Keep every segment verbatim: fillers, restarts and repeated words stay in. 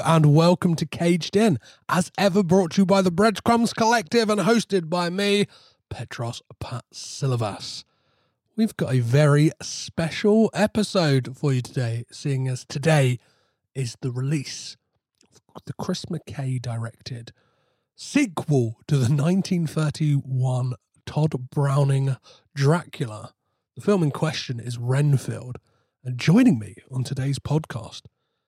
and welcome to Caged In, as ever brought to you by the Breadcrumbs Collective and hosted by me, Petros Patsilivas. We've got a very special episode for you today, seeing as today is the release of the Chris McKay directed sequel to the nineteen thirty-one Todd Browning Dracula. The film in question is Renfield, and joining me on today's podcast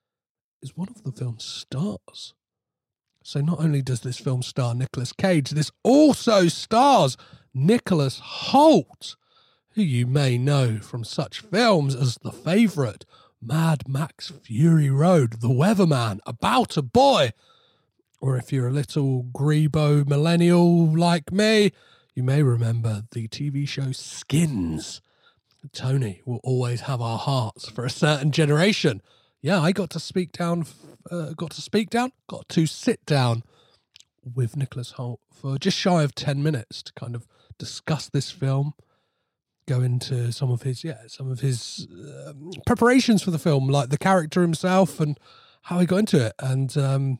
is one of the film's stars. So not only does this film star Nicolas Cage, this also stars Nicholas Hoult, who you may know from such films as The Favourite, Mad Max Fury Road, The Weatherman, About a Boy, or if you're a little Grebo millennial like me, you may remember the T V show Skins. Tony will always have our hearts for a certain generation. Yeah, I got to speak down, uh, got to speak down, got to sit down with Nicholas Hoult for just shy of ten minutes to kind of discuss this film, go into some of his, yeah, some of his um, preparations for the film, like the character himself and how he got into it. And um,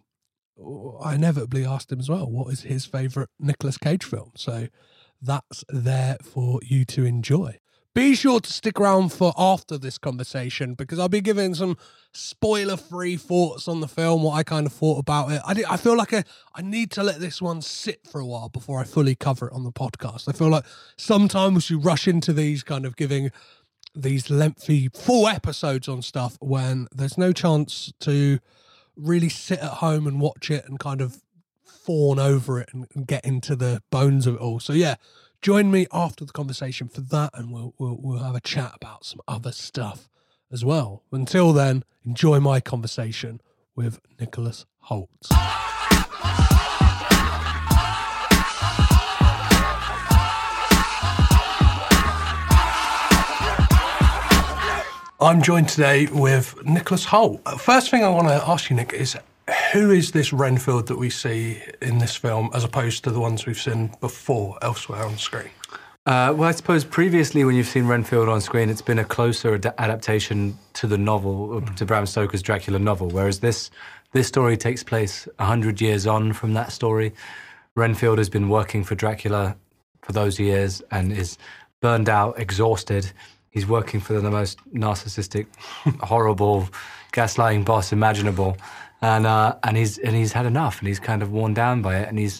I inevitably asked him as well, what is his favourite Nicolas Cage film? So that's there for you to enjoy. Be sure to stick around for after this conversation, because I'll be giving some spoiler-free thoughts on the film, what I kind of thought about it. I, did, I feel like I, I need to let this one sit for a while before I fully cover it on the podcast. I feel like sometimes you rush into these kind of giving these lengthy full episodes on stuff when there's no chance to really sit at home and watch it and kind of fawn over it and, and get into the bones of it all. So yeah, join me after the conversation for that, and we'll, we'll we'll have a chat about some other stuff as well. Until then, enjoy my conversation with Nicholas Hoult. I'm joined today with Nicholas Hoult. First thing I want to ask you, Nick, is who is this Renfield that we see in this film as opposed to the ones we've seen before elsewhere on screen? Uh, well, I suppose previously when you've seen Renfield on screen, it's been a closer ad- adaptation to the novel, to Bram Stoker's Dracula novel, whereas this this story takes place one hundred years on from that story. Renfield has been working for Dracula for those years and is burned out, exhausted. He's working for the most narcissistic, horrible, gaslighting boss imaginable. And uh, and he's and he's had enough, and he's kind of worn down by it, and he's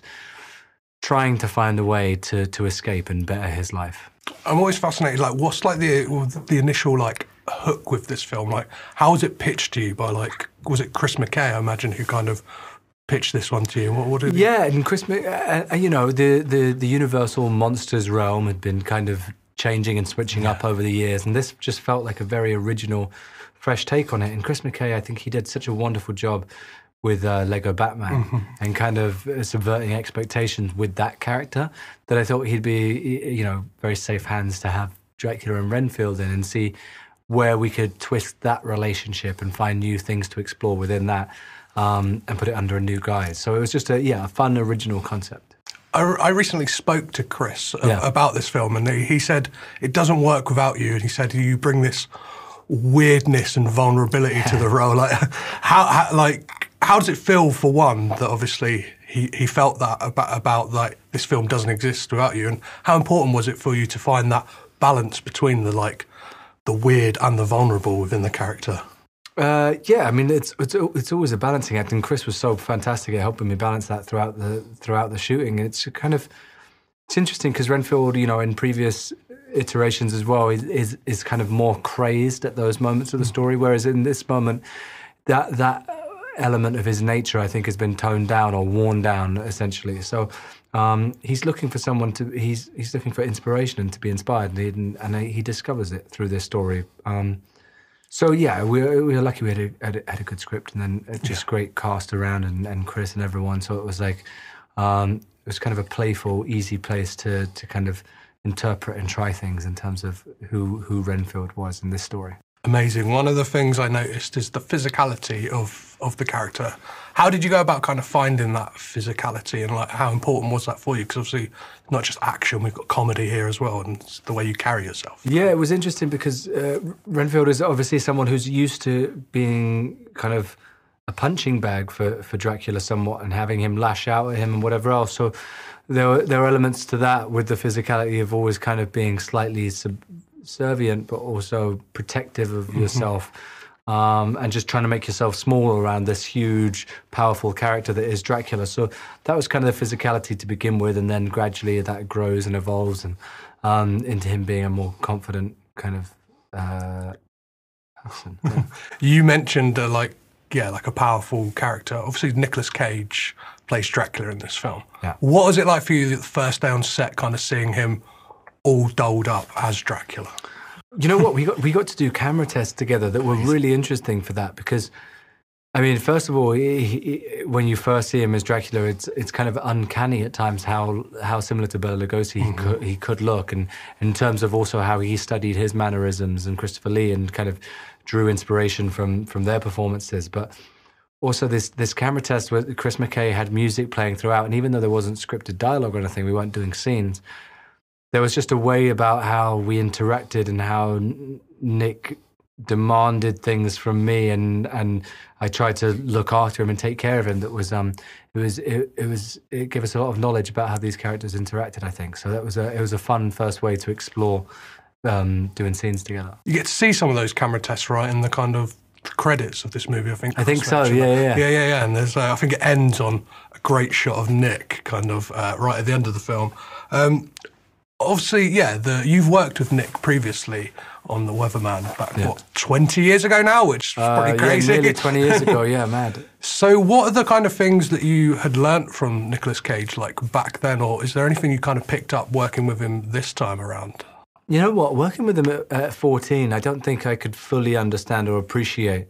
trying to find a way to to escape and better his life. I'm always fascinated. Like, what's like the the initial like hook with this film? Like, how was it pitched to you by like was it Chris McKay? I imagine who kind of pitched this one to you. What, what did he... Yeah, and Chris, uh, you know, the the the Universal monsters realm had been kind of changing and switching yeah. up over the years, and this just felt like a very original, fresh take on it. And Chris McKay, I think he did such a wonderful job with uh, Lego Batman mm-hmm. and kind of uh, subverting expectations with that character, that I thought he'd be, you know, very safe hands to have Dracula and Renfield in and see where we could twist that relationship and find new things to explore within that um, and put it under a new guise. So it was just a, yeah, a fun, original concept. I, I recently spoke to Chris yeah. about this film, and he said it doesn't work without you, and he said you bring this weirdness and vulnerability yeah. to the role. Like how, how like how does it feel, for one, that obviously he, he felt that about about like this film doesn't exist without you, and how important was it for you to find that balance between the like the weird and the vulnerable within the character? Uh, yeah, I mean it's it's it's always a balancing act, and Chris was so fantastic at helping me balance that throughout the throughout the shooting. It's kind of it's interesting because Renfield, you know, in previous iterations as well, is, is is kind of more crazed at those moments of the story, whereas in this moment, that that element of his nature, I think, has been toned down or worn down essentially. So um, he's looking for someone to he's he's looking for inspiration and to be inspired, and he, and he discovers it through this story. Um, so yeah, we we were lucky we had a, had a had a good script, and then just yeah. great cast around, and, and Chris and everyone. So it was like um, it was kind of a playful, easy place to to kind of interpret and try things in terms of who who Renfield was in this story. Amazing. One of the things I noticed is the physicality of of the character. How did you go about kind of finding that physicality, and like how important was that for you? Because obviously not just action, we've got comedy here as well, and it's the way you carry yourself. Yeah, it was interesting because uh, Renfield is obviously someone who's used to being kind of a punching bag for, for Dracula somewhat, and having him lash out at him and whatever else. So there were there were elements to that with the physicality of always kind of being slightly subservient, but also protective of yourself. Um, and just trying to make yourself small around this huge, powerful character that is Dracula. So that was kind of the physicality to begin with, and then gradually that grows and evolves and um, into him being a more confident kind of uh, person. Yeah. You mentioned uh, like yeah, like a powerful character. Obviously, Nicolas Cage plays Dracula in this film. Yeah. What was it like for you the first day on set, kind of seeing him all dolled up as Dracula? You know what, we got we got to do camera tests together that were really interesting for that, because, I mean, first of all, he, he, when you first see him as Dracula, it's it's kind of uncanny at times how how similar to Bela Lugosi he, mm-hmm. could, he could look, and in terms of also how he studied his mannerisms and Christopher Lee and kind of drew inspiration from from their performances. But also this this camera test where Chris McKay had music playing throughout, and even though there wasn't scripted dialogue or anything, we weren't doing scenes. There was just a way about how we interacted and how Nick demanded things from me, and, and I tried to look after him and take care of him. That was um, it was it, it was it gave us a lot of knowledge about how these characters interacted, I think. So that was a it was a fun first way to explore um, doing scenes together. You get to see some of those camera tests, right, in the kind of credits of this movie, I think. I think so. Yeah, yeah, yeah, yeah, yeah. And there's uh, I think it ends on a great shot of Nick, kind of uh, right at the end of the film. Um, Obviously, yeah, the, you've worked with Nick previously on The Weatherman back, yeah. what, twenty years ago now, which is uh, pretty crazy. Yeah, nearly twenty years ago, yeah, mad. So what are the kind of things that you had learnt from Nicolas Cage, like, back then, or is there anything you kind of picked up working with him this time around? You know what, working with him at, at fourteen, I don't think I could fully understand or appreciate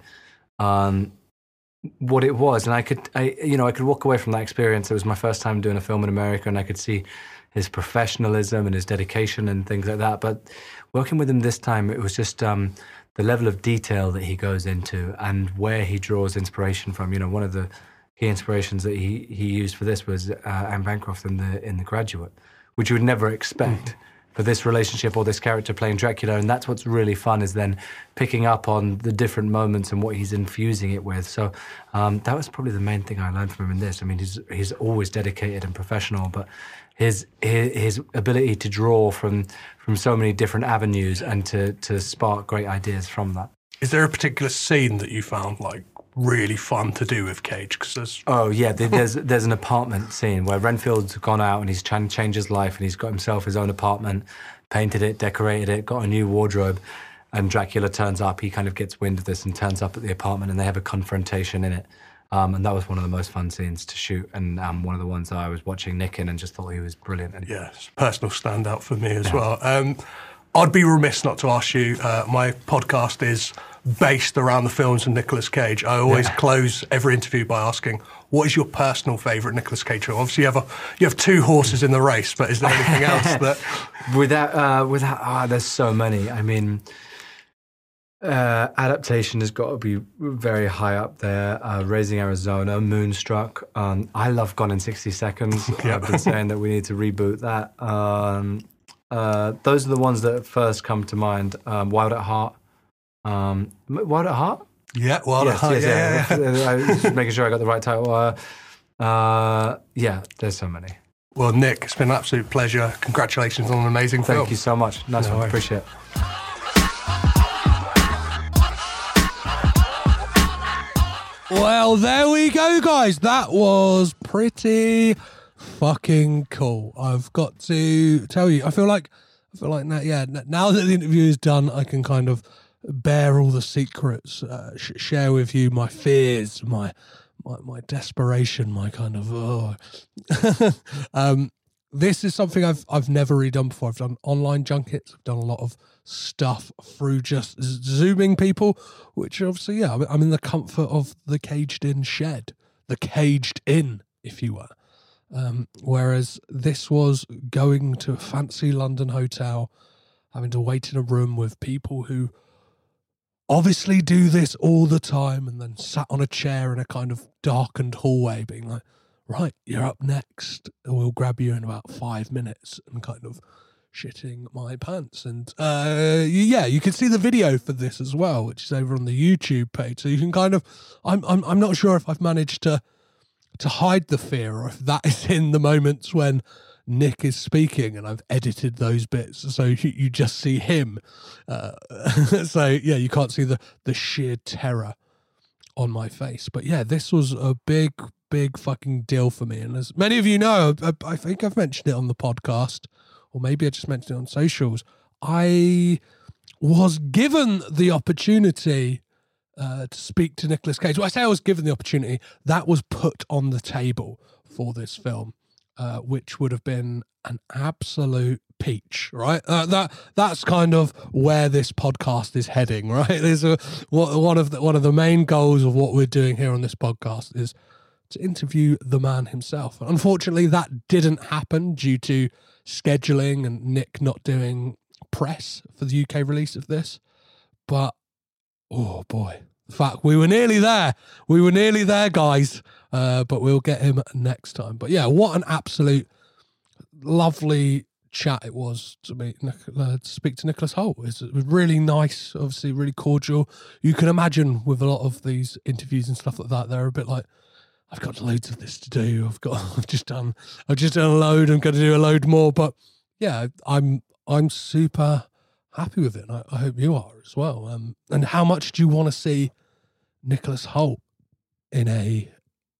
um, what it was. And I could, I, you know, I could walk away from that experience. It was my first time doing a film in America, and I could see his professionalism and his dedication and things like that. But working with him this time, it was just um, the level of detail that he goes into and where he draws inspiration from. You know, one of the key inspirations that he, he used for this was uh, Anne Bancroft in the in The Graduate, which you would never expect mm. for this relationship or this character playing Dracula. And that's what's really fun, is then picking up on the different moments and what he's infusing it with. So um, that was probably the main thing I learned from him in this. I mean, he's he's always dedicated and professional, but His, his his ability to draw from from so many different avenues and to to spark great ideas from that. Is there a particular scene that you found like really fun to do with Cage? Cause there's... Oh yeah, there's there's an apartment scene where Renfield's gone out and he's trying to change his life, and he's got himself his own apartment, painted it, decorated it, got a new wardrobe, and Dracula turns up. He kind of gets wind of this and turns up at the apartment, and they have a confrontation in it. Um, and that was one of the most fun scenes to shoot, and um, one of the ones that I was watching Nick in and just thought he was brilliant. And yeah, it's a personal standout for me as yeah. well. Um, I'd be remiss not to ask you, uh, my podcast is based around the films of Nicolas Cage. I always yeah. close every interview by asking, what is your personal favourite Nicolas Cage film? Obviously, you have, a, you have two horses in the race, but is there anything else that... Without, uh, without, ah, oh, there's so many. I mean... Uh, adaptation has got to be very high up there. Uh, Raising Arizona, Moonstruck. Um, I love Gone in sixty seconds. Yep. I've been saying that we need to reboot that. Um, uh, those are the ones that first come to mind. Um, Wild at Heart. Um, Wild at Heart? Yeah, Wild yes, at Heart. Yes, yeah, yeah, yeah. I was just making sure I got the right title. Uh, uh, yeah, there's so many. Well, Nick, it's been an absolute pleasure. Congratulations on an amazing Thank film. Thank you so much. Nice no one. Appreciate it. Well, there we go, guys. That was pretty fucking cool. I've got to tell you, I feel like, I feel like now, yeah, now that the interview is done, I can kind of bear all the secrets, uh, sh- share with you my fears, my, my, my desperation, my kind of, oh. um, this is something I've I've never really done before. I've done online junkets. I've done a lot of stuff through just Zooming people, which obviously, yeah, I'm in the comfort of the caged in shed, the caged in, if you were. Um, whereas this was going to a fancy London hotel, having to wait in a room with people who obviously do this all the time, and then sat on a chair in a kind of darkened hallway being like, right, you're up next. We'll grab you in about five minutes and kind of shitting my pants. And uh, yeah, you can see the video for this as well, which is over on the YouTube page. So you can kind of, I'm I'm I'm not sure if I've managed to to hide the fear or if that is in the moments when Nick is speaking, and I've edited those bits so you, you just see him. Uh, so yeah, you can't see the the sheer terror on my face. But yeah, this was a big, big fucking deal for me. And as many of you know, I, I think I've mentioned it on the podcast, or maybe I just mentioned it on socials. I was given the opportunity uh, to speak to Nicolas Cage. Well, I say I was given the opportunity. That was put on the table for this film, uh, which would have been an absolute peach, right? Uh, that that's kind of where this podcast is heading, right? There's a one of the one of the main goals of what we're doing here on this podcast is to interview the man himself. Unfortunately, that didn't happen due to scheduling and Nick not doing press for the U K release of this. But oh boy, in fact, we were nearly there. We were nearly there, guys. Uh, but we'll get him next time. But yeah, what an absolute lovely chat it was to meet uh, to speak to Nicholas Hoult. It was really nice, obviously really cordial. You can imagine with a lot of these interviews and stuff like that, they're a bit like, I've got loads of this to do. I've got, I've just done, I've just done a load. I'm going to do a load more. But yeah, I'm, I'm super happy with it. And I, I hope you are as well. Um, and how much do you want to see Nicholas Hoult in a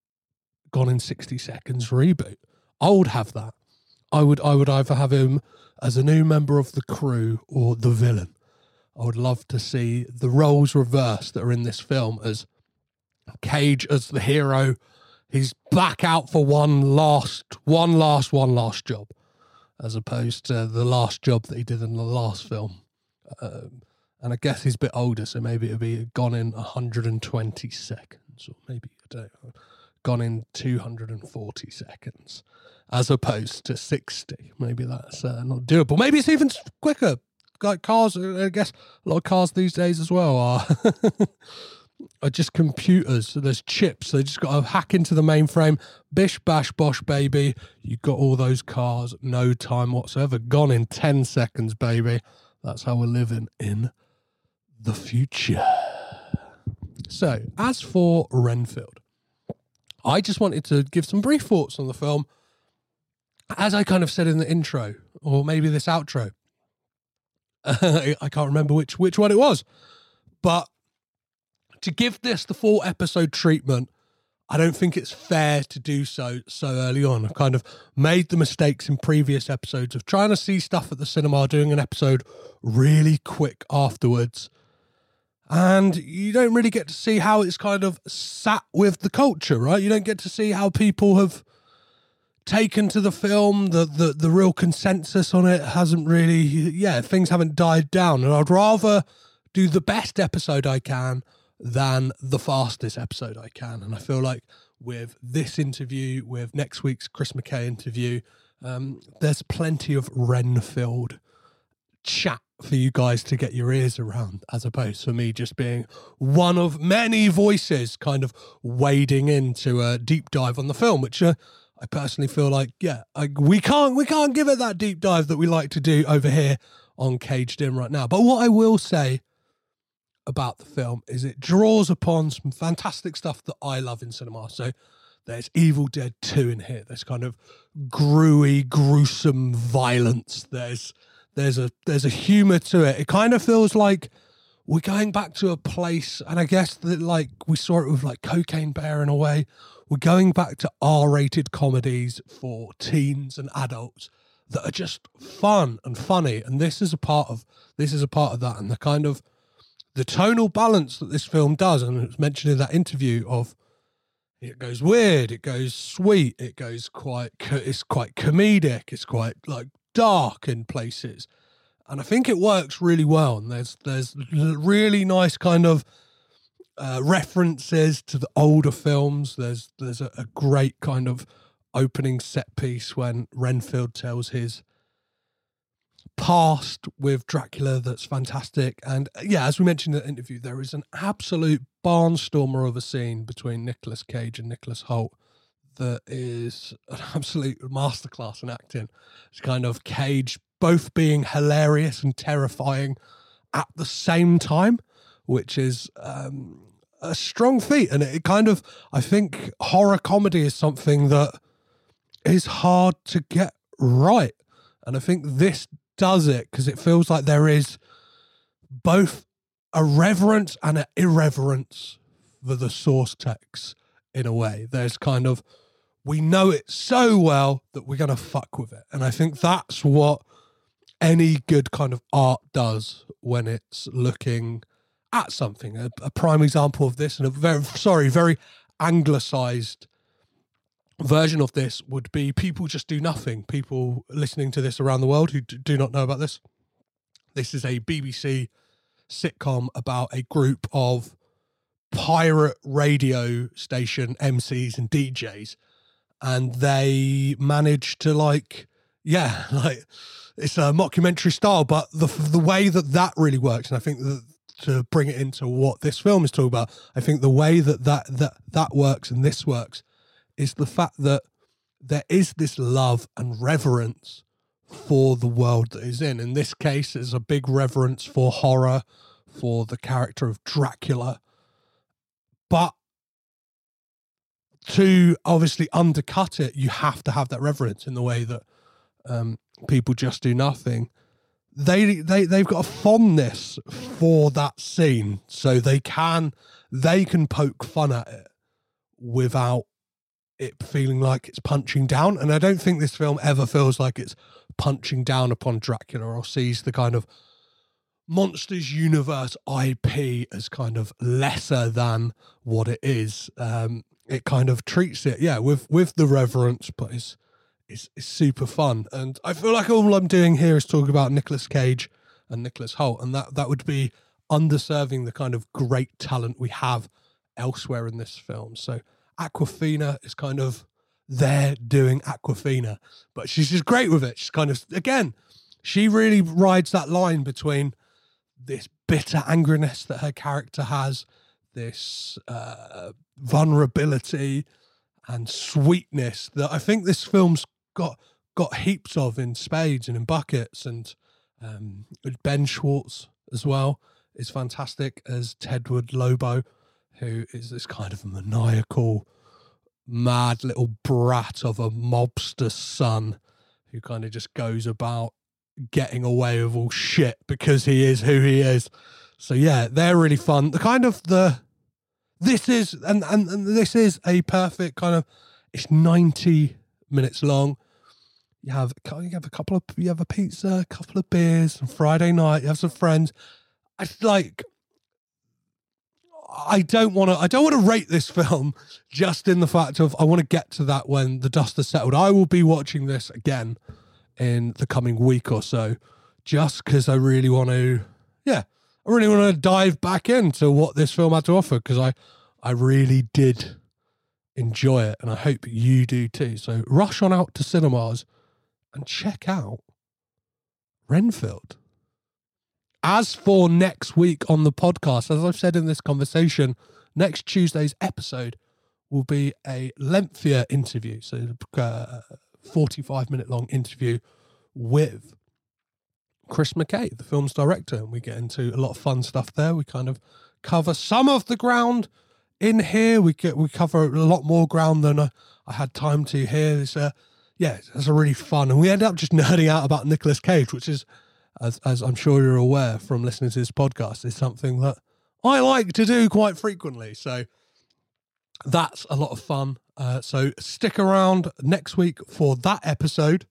Gone in sixty seconds reboot? I would have that. I would, I would either have him as a new member of the crew or the villain. I would love to see the roles reversed that are in this film, as Cage as the hero. He's back out for one last, one last, one last job, as opposed to the last job that he did in the last film. Um, and I guess he's a bit older, so maybe it'll be Gone in one hundred twenty seconds, or maybe, I don't know, Gone in two hundred forty seconds, as opposed to sixty. Maybe that's uh, not doable. Maybe it's even quicker. Like cars, I guess a lot of cars these days as well are are just computers. So there's chips. They just got to hack into the mainframe. Bish, bash, bosh, baby. You got all those cars, no time whatsoever. Gone in ten seconds, baby. That's how we're living in the future. So, as for Renfield, I just wanted to give some brief thoughts on the film. As I kind of said in the intro, or maybe this outro, I can't remember which which one it was, but to give this the full episode treatment, I don't think it's fair to do so so early on. I've kind of made the mistakes in previous episodes of trying to see stuff at the cinema, doing an episode really quick afterwards, and you don't really get to see how it's kind of sat with the culture, right? You don't get to see how people have taken to the film. The, the, the real consensus on it hasn't really, yeah, things haven't died down. And I'd rather do the best episode I can than the fastest episode I can. And I feel like with this interview, with next week's Chris McKay interview, um, there's plenty of Renfield chat for you guys to get your ears around, as opposed to me just being one of many voices kind of wading into a deep dive on the film, which uh, I personally feel like, yeah, I, we can't we can't give it that deep dive that we like to do over here on Caged In right now. But what I will say about the film is it draws upon some fantastic stuff that I love in cinema. So there's Evil Dead two in here. There's kind of gruey, gruesome violence. There's there's a there's a humor to it. It kind of feels like we're going back to a place, and I guess that like we saw it with like Cocaine Bear in a way. We're going back to R-rated comedies for teens and adults that are just fun and funny. And this is a part of this is a part of that. And the kind of the tonal balance that this film does, and it was mentioned in that interview, of it goes weird, it goes sweet, it goes quite, it's quite comedic, it's quite like dark in places. And I think it works really well. And there's there's really nice kind of uh, references to the older films. There's there's a, a great kind of opening set piece when Renfield tells his past with Dracula that's fantastic. And yeah, as we mentioned in the interview, there is an absolute barnstormer of a scene between Nicolas Cage and Nicholas Hoult that is an absolute masterclass in acting. It's kind of Cage both being hilarious and terrifying at the same time, which is um, a strong feat. And it kind of, I think horror comedy is something that is hard to get right. And I think this does it because it feels like there is both a reverence and an irreverence for the source text in a way. There's kind of, we know it so well that we're going to fuck with it. And I think that's what any good kind of art does when it's looking at something. A, a prime example of this, and a very, sorry, very anglicized version of this would be People Just Do Nothing. People listening to this around the world who d- do not know about this. This is a B B C sitcom about a group of pirate radio station M Cs and D Js. And they managed to like, yeah, like it's a mockumentary style, but the the way that that really works, and I think that to bring it into what this film is talking about, I think the way that that, that, that works and this works is the fact that there is this love and reverence for the world that is in. In this case, there's a big reverence for horror, for the character of Dracula. But to obviously undercut it, you have to have that reverence in the way that um, People Just Do Nothing. They, they, they've got a fondness for that scene, so they can, they can poke fun at it without it feeling like it's punching down. And I don't think this film ever feels like it's punching down upon Dracula or sees the kind of Monsters Universe I P as kind of lesser than what it is. Um, it kind of treats it, yeah, with, with the reverence, but it's, it's, it's super fun. And I feel like all I'm doing here is talking about Nicolas Cage and Nicholas Hoult, and that, that would be underserving the kind of great talent we have elsewhere in this film. So Awkwafina is kind of there doing Awkwafina, but she's just great with it. She's kind of, again, she really rides that line between this bitter angriness that her character has, this uh, vulnerability and sweetness that I think this film's got got heaps of in spades and in buckets. And um, Ben Schwartz as well is fantastic as Tedward Lobo, who is this kind of maniacal, mad little brat of a mobster's son who kind of just goes about getting away with all shit because he is who he is. So yeah, they're really fun. The kind of the, this is, and, and, and this is a perfect kind of, it's ninety minutes long. You have, you have a couple of, you have a pizza, a couple of beers, and Friday night, you have some friends. I like, I don't want to, I don't want to rate this film just in the fact of, I want to get to that when the dust has settled. I will be watching this again in the coming week or so, just because I really want to, yeah, I really want to dive back into what this film had to offer, because I, I really did enjoy it, and I hope you do too. So rush on out to cinemas and check out Renfield. As for next week on the podcast, as I've said in this conversation, next Tuesday's episode will be a lengthier interview, so uh, forty-five minute long interview with Chris McKay, the film's director, and we get into a lot of fun stuff there. We kind of cover some of the ground in here. We get we cover a lot more ground than I, I had time to here. It's uh, yeah, it's a really fun, and we end up just nerding out about Nicolas Cage, which is, as as I'm sure you're aware from listening to this podcast, is something that I like to do quite frequently. So that's a lot of fun. Uh, so stick around next week for that episode.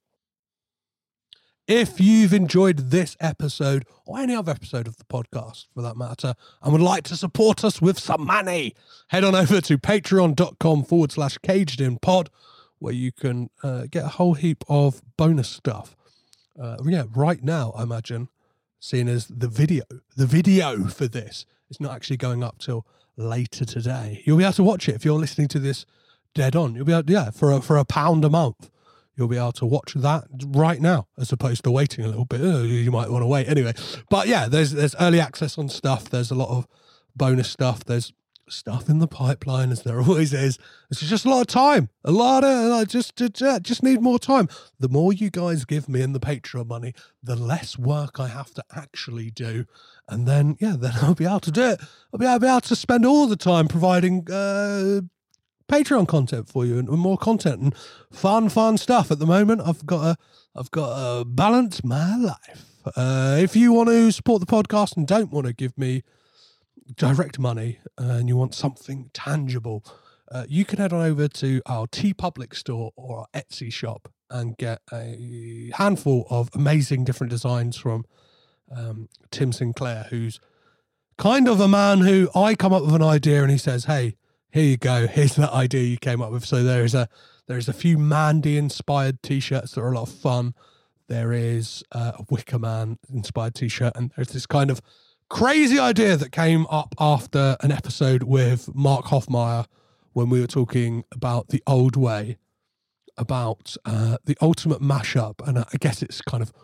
If you've enjoyed this episode, or any other episode of the podcast for that matter, and would like to support us with some money, head on over to patreon.com forward slash caged in pod, where you can uh, get a whole heap of bonus stuff. Uh, yeah, right now, I imagine, seeing as the video, the video for this is not actually going up till later today. You'll be able to watch it if you're listening to this dead on. You'll be able, yeah, for a, for a pound a month. You'll be able to watch that right now, as opposed to waiting a little bit. Oh, you might want to wait anyway. But yeah, there's there's early access on stuff. There's a lot of bonus stuff. There's stuff in the pipeline, as there always is. It's just a lot of time, a lot of, I just, just, just need more time. The more you guys give me in the Patreon money, the less work I have to actually do. And then, yeah, then I'll be able to do it. I'll be, I'll be able to spend all the time providing uh, Patreon content for you and, and more content and fun, fun stuff. At the moment, I've got a, I've got to balance my life. Uh, if you want to support the podcast and don't want to give me direct money uh, and you want something tangible, uh, you can head on over to our TeePublic store or our Etsy shop and get a handful of amazing different designs from um, Tim Sinclair, who's kind of a man who I come up with an idea and he says, hey, here you go, here's that idea you came up with. So there's a there's a few Mandy inspired t-shirts that are a lot of fun. There is uh, a Wicker Man inspired t-shirt, and there's this kind of crazy idea that came up after an episode with Mark Hoffmeyer when we were talking about The Old Way, about uh, the ultimate mashup. And I guess it's kind of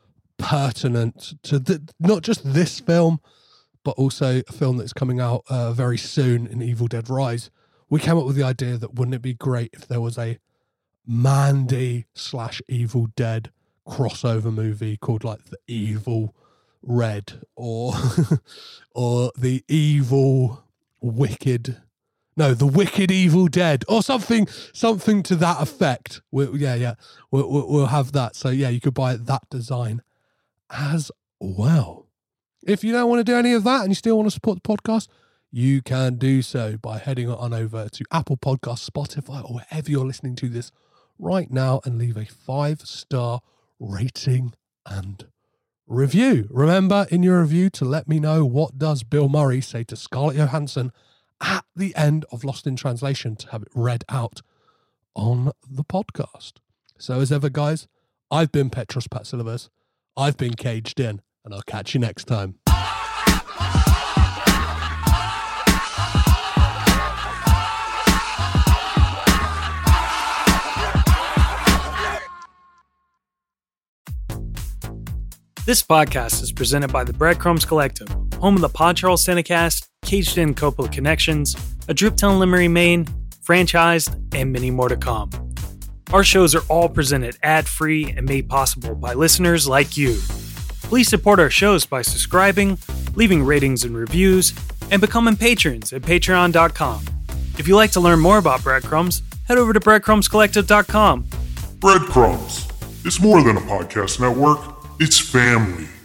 pertinent to the, not just this film, but also a film that's coming out uh, very soon in Evil Dead Rise. We came up with the idea that wouldn't it be great if there was a Mandy slash Evil Dead crossover movie called like The Evil Red or or the evil wicked no the wicked Evil Dead or something something to that effect. We'll, yeah yeah we'll, we'll, we'll have that. So yeah, you could buy that design as well. If you don't want to do any of that and you still want to support the podcast, you can do so by heading on over to Apple Podcasts, Spotify, or wherever you're listening to this right now, and leave a five star rating and review. Remember in your review to let me know what does Bill Murray say to Scarlett Johansson at the end of Lost in Translation to have it read out on the podcast. So as ever, guys, I've been Petros Patsilivas. I've been Caged In, and I'll catch you next time. This podcast is presented by the Breadcrumbs Collective, home of the Pod Charles Cinecast, Caged In Coppola Connections, A Drooptown Limerick, Maine, Franchised, and many more to come. Our shows are all presented ad-free and made possible by listeners like you. Please support our shows by subscribing, leaving ratings and reviews, and becoming patrons at patreon dot com. If you'd like to learn more about Breadcrumbs, head over to breadcrumbs collective dot com. Breadcrumbs. It's more than a podcast network. It's family.